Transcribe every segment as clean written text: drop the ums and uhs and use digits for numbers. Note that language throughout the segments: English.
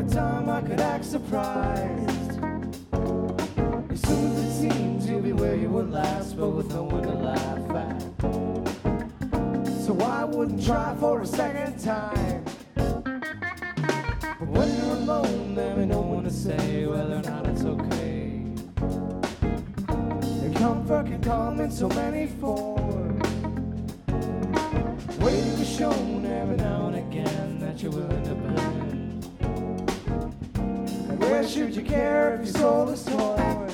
a time I could act surprised. As soon as it seems you'll be where you were last, but with no one to laugh at. So I wouldn't try for a second time. But when you're alone, there ain't no one to say whether or not it's okay. Your comfort can come in so many forms, waiting to be shown every now and again that you're willing to bend. And where should you care if your soul is torn?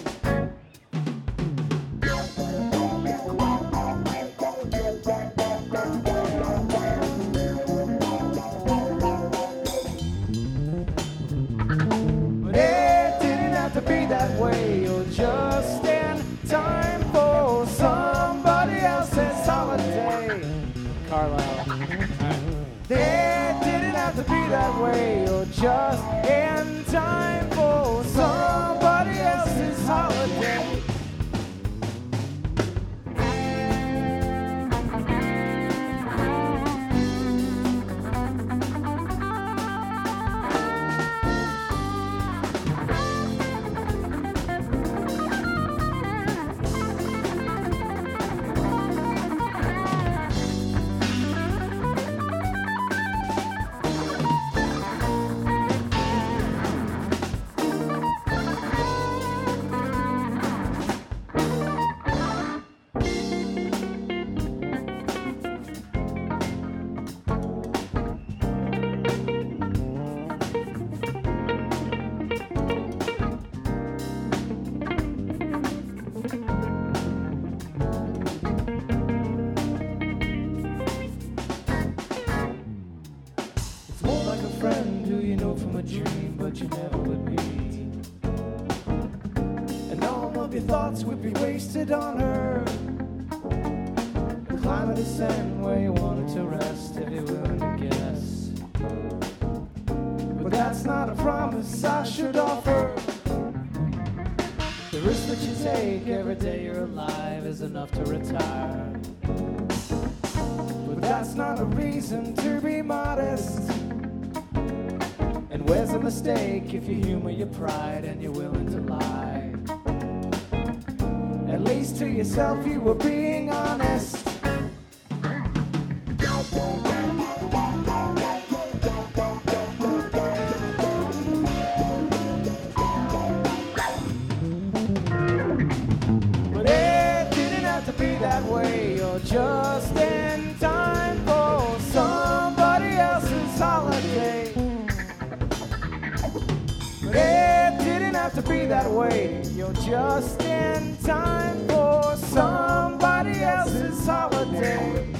But it didn't have to be that way. You're just in time for somebody else's holiday. Carlisle. It didn't have to be that way. You're just in time for somebody else's holiday. Friend who you know from a dream, but you never would meet. And all of your thoughts would be wasted on her. Climb a descent where you wanted to rest if you're willing to guess. But that's not a promise I should offer. The risk that you take every day you're alive is enough to retire. But that's not a reason to be modest. And where's the mistake if you humor your pride and you're willing to lie? At least to yourself you were being honest. But it didn't have to be that way. You're just in time for somebody else's holiday. But it didn't have to be that way. You're just in time for somebody else's holiday.